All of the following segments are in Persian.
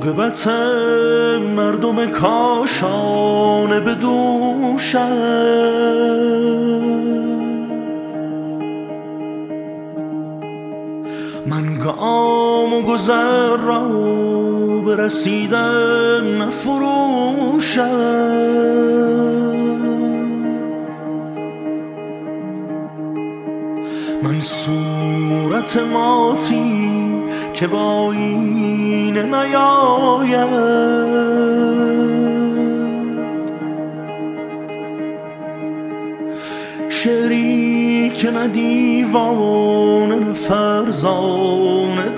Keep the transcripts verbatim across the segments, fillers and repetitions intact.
عاقبت مردم کاشانه به دوشم، من گام و گذر را برسیدن نفروشم. من صورت ماتی که با این نیاید، شعری که نه دیوانه نه فرزانه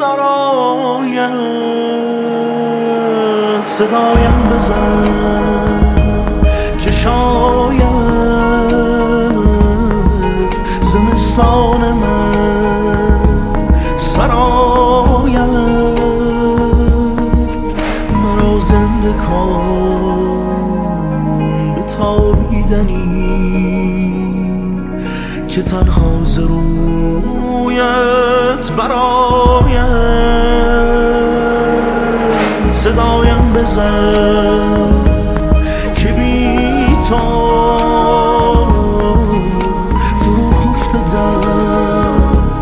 دراید. صدایم بزن که شاید زمستان من سراید، مرا زنده کن به تابیدنی که تنها ز رویت براید. صدایم بزن که بی تو فرو خفته در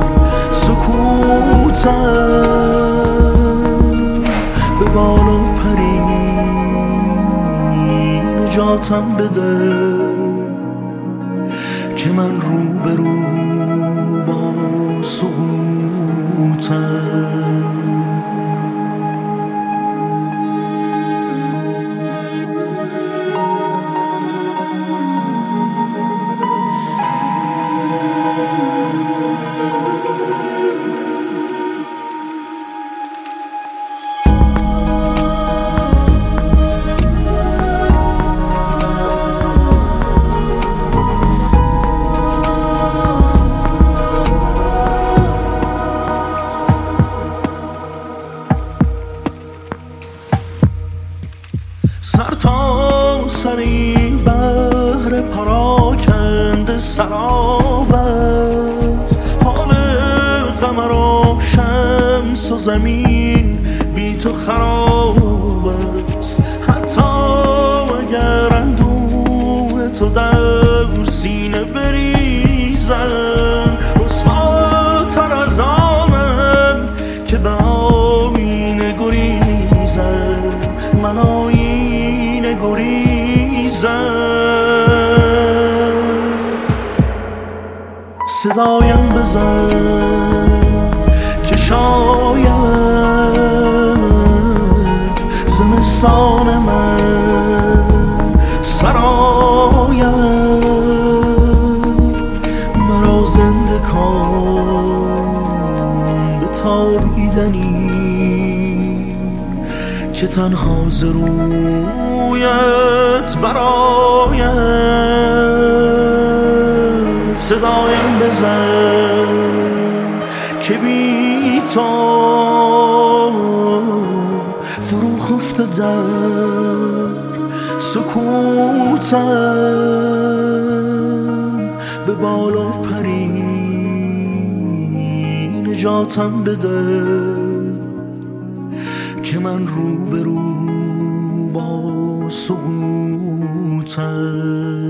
سکوتم، به بالا پری نجاتم بده که من رو به رو با سقوطم. سر تا سر این بحر پراکنده سراب است، حال قمر و شمس و زمین بی تو خراب است. حتی اگر اندوه تو در سینه بریزم، رسواتر از آنم که به آینه گریزم. من آینه گریزم. صدایم بزن که شاید زمستان من سراید، مرا زنده کن به تابیدنی که تنها ز رویت براید. صدایم بزن که بی تو فرو خفته در سکوتم، به بالا پری نجاتم بده که من رو به رو با سقوطم.